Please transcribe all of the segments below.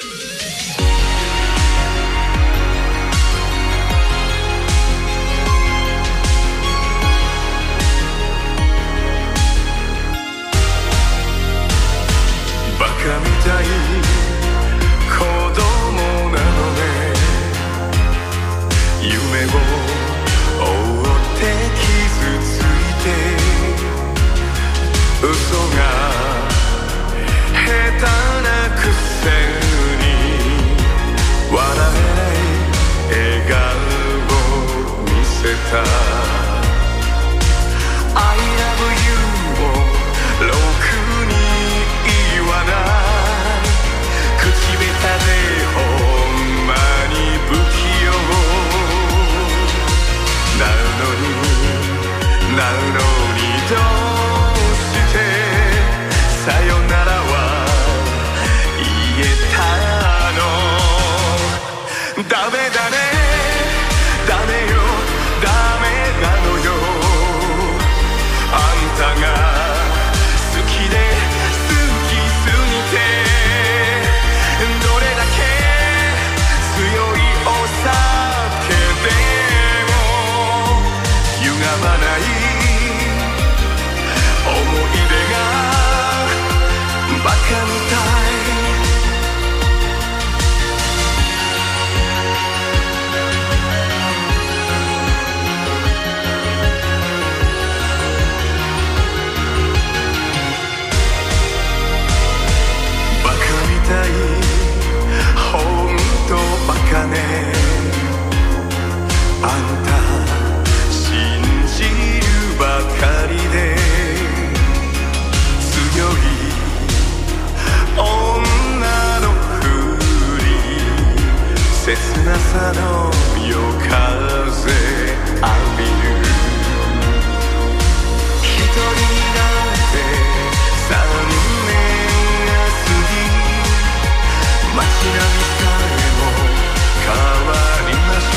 バカみたい子供なのね。夢を追って傷ついて嘘が下手なくせに笑えない笑顔を見せた。 I love you をろくに言わない口下手でほんまに不器用なのにどうしてさよならは言えたの。ダメだねダメよダメなのよ。あんたが好きで好きすぎてどれだけ強いお酒でも歪まない思い出がバカみたい。バカみたいほんとバカね。あんた信じるばかりで強い女のふり切なさの夜風浴びる。一人なんて3年が過ぎ街並みさえも変わりました。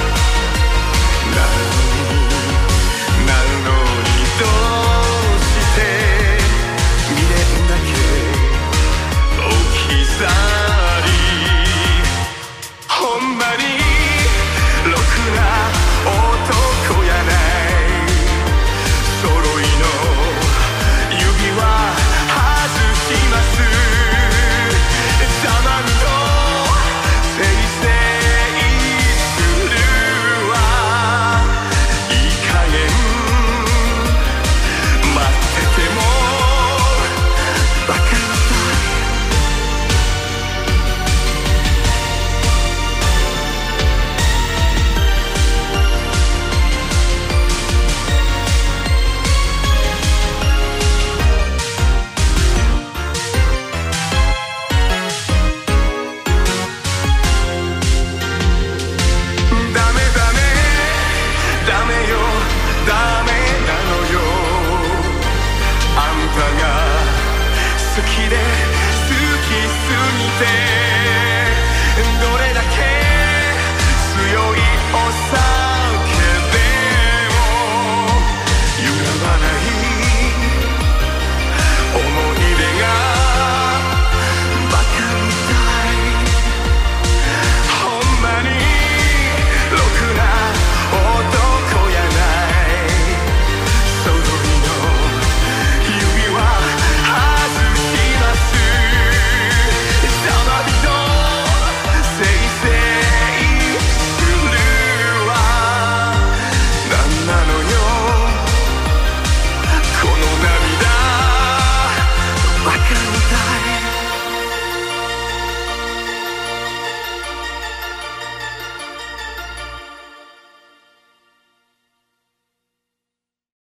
なのにどうして未練だけ置き去りほんまにろくな男やない。揃いの指輪外します。ざまんとせいせいするわ。いい加減待っててもバカみたい。ダメダメダメよダメなのよ。あんたが好きで好きすぎて